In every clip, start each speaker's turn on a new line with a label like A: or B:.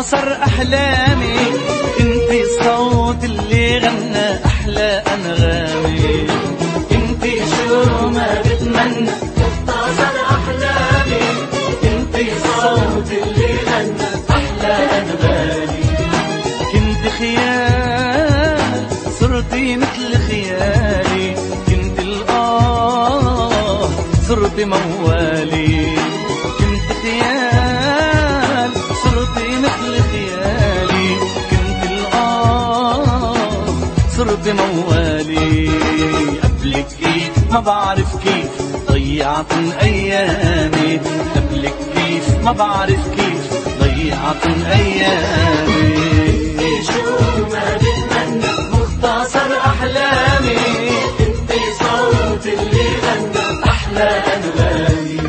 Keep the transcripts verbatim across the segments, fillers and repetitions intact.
A: مختصر أحلامي، انتي الصوت اللي غنى أحلى أنغامي، انتي شو ما بتمنى مختصر أحلامي، انتي الصوت اللي غنى أحلى أنغامي. كنت خيال صرتي مثل خيالي، كنت الآه صرت موالي، كنت خيال صرتي مثل خيالي، كنت الآه صرت موالي. قبلك كيف ما بعرف كيف ضيعت أيامي، قبلك كيف ما بعرف كيف ضيعت أيامي. شو ما بتمنى مختصر أحلامي، انتي صوت اللي غنى أحلى أنغامي.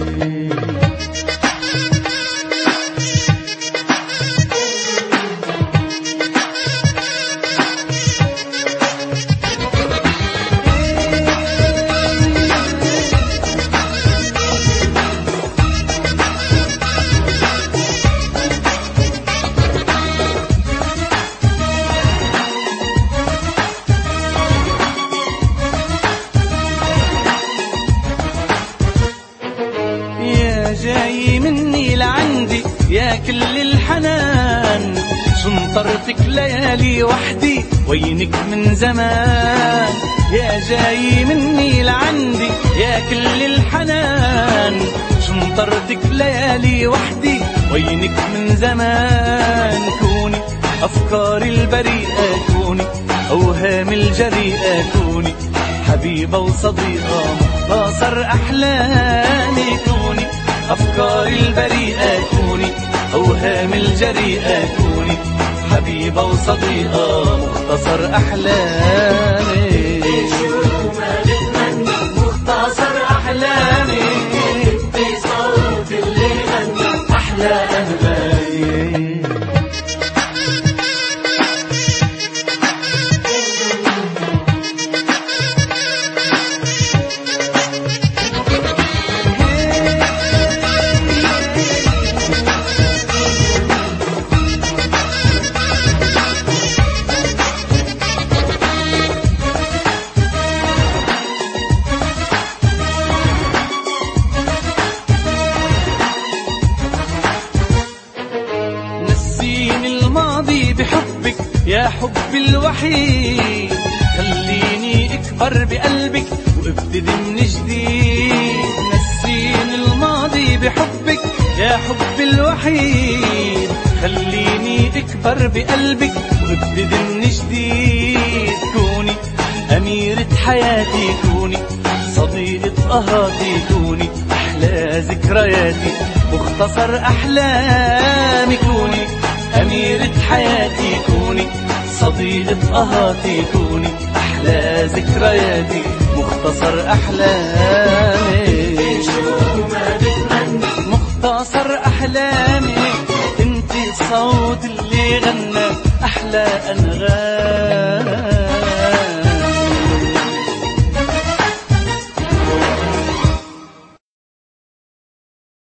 A: جاي مني لعندي يا كل الحنان، شنطرتك ليالي وحدي وينك من زمان. يا جاي مني لعندي يا كل الحنان، شنطرتك ليالي وحدي وينك من زمان. كوني أفكاري البريئة، كوني أوهامي الجريئة، كوني حبيبة وصديقة مختصر أحلامي. كوني أفكاري البريئة، كوني أوهامي الجريئة، كوني حبيبة وصديقة مختصر أحلامي. شو ما بتمنى مختصر أحلامي، انتي صوت اللي غنى أحلى أنغامي. بحبك يا حبي الوحيد، خليني اكبر بقلبك وابتدي من جديد. نسيني الماضي بحبك يا حبي الوحيد، خليني اكبر بقلبك وابتدي من جديد. كوني أميرة حياتي، كوني صديقة قهاتي، كوني أحلى ذكرياتي مختصر أحلامي. كوني أميرة حياتي، كوني صديقة قهاتي، كوني أحلى ذكرياتي مختصر أحلامي. شو ما بتمنى مختصر أحلامي، انتي الصوت اللي غنى أحلى أنغامي.